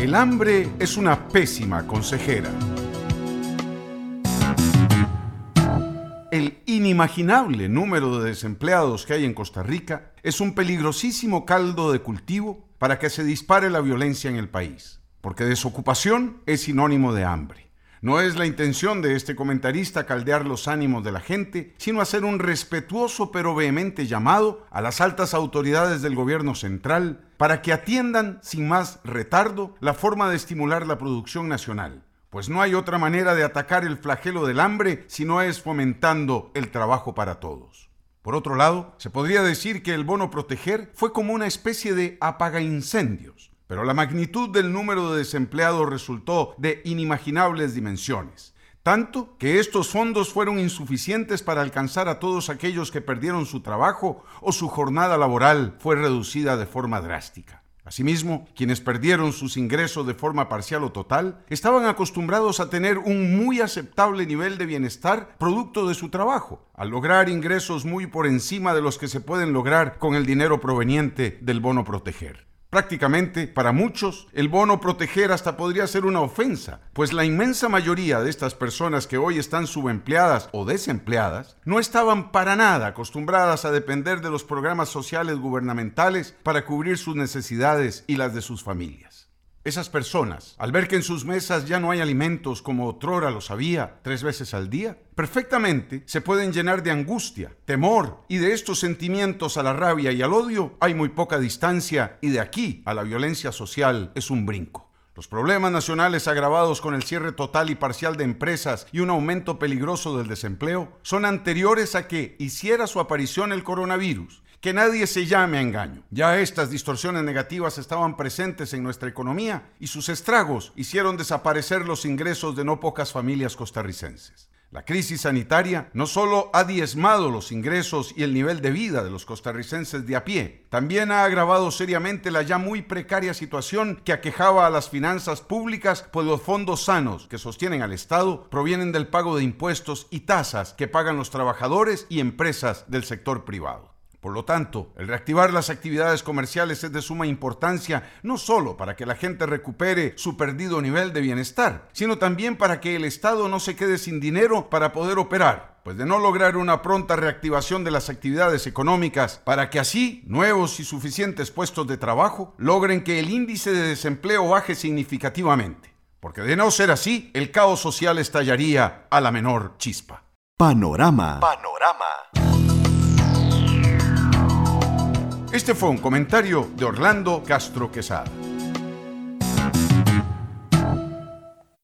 El hambre es una pésima consejera. El inimaginable número de desempleados que hay en Costa Rica es un peligrosísimo caldo de cultivo para que se dispare la violencia en el país, porque desocupación es sinónimo de hambre. No es la intención de este comentarista caldear los ánimos de la gente, sino hacer un respetuoso pero vehemente llamado a las altas autoridades del gobierno central para que atiendan sin más retardo la forma de estimular la producción nacional. Pues no hay otra manera de atacar el flagelo del hambre si no es fomentando el trabajo para todos. Por otro lado, se podría decir que el bono proteger fue como una especie de apagaincendios, pero la magnitud del número de desempleados resultó de inimaginables dimensiones, tanto que estos fondos fueron insuficientes para alcanzar a todos aquellos que perdieron su trabajo o su jornada laboral fue reducida de forma drástica. Asimismo, quienes perdieron sus ingresos de forma parcial o total, estaban acostumbrados a tener un muy aceptable nivel de bienestar producto de su trabajo, al lograr ingresos muy por encima de los que se pueden lograr con el dinero proveniente del bono proteger. Prácticamente, para muchos, el bono proteger hasta podría ser una ofensa, pues la inmensa mayoría de estas personas que hoy están subempleadas o desempleadas no estaban para nada acostumbradas a depender de los programas sociales gubernamentales para cubrir sus necesidades y las de sus familias. Esas personas, al ver que en sus mesas ya no hay alimentos como otrora los había 3 veces al día, perfectamente se pueden llenar de angustia, temor, y de estos sentimientos a la rabia y al odio hay muy poca distancia, y de aquí a la violencia social es un brinco. Los problemas nacionales agravados con el cierre total y parcial de empresas y un aumento peligroso del desempleo son anteriores a que hiciera su aparición el coronavirus. Que nadie se llame a engaño. Ya estas distorsiones negativas estaban presentes en nuestra economía y sus estragos hicieron desaparecer los ingresos de no pocas familias costarricenses. La crisis sanitaria no solo ha diezmado los ingresos y el nivel de vida de los costarricenses de a pie, también ha agravado seriamente la ya muy precaria situación que aquejaba a las finanzas públicas, pues los fondos sanos que sostienen al Estado provienen del pago de impuestos y tasas que pagan los trabajadores y empresas del sector privado. Por lo tanto, el reactivar las actividades comerciales es de suma importancia no solo para que la gente recupere su perdido nivel de bienestar, sino también para que el Estado no se quede sin dinero para poder operar, pues de no lograr una pronta reactivación de las actividades económicas para que así nuevos y suficientes puestos de trabajo logren que el índice de desempleo baje significativamente, porque de no ser así, el caos social estallaría a la menor chispa. Panorama. Este fue un comentario de Orlando Castro Quesada.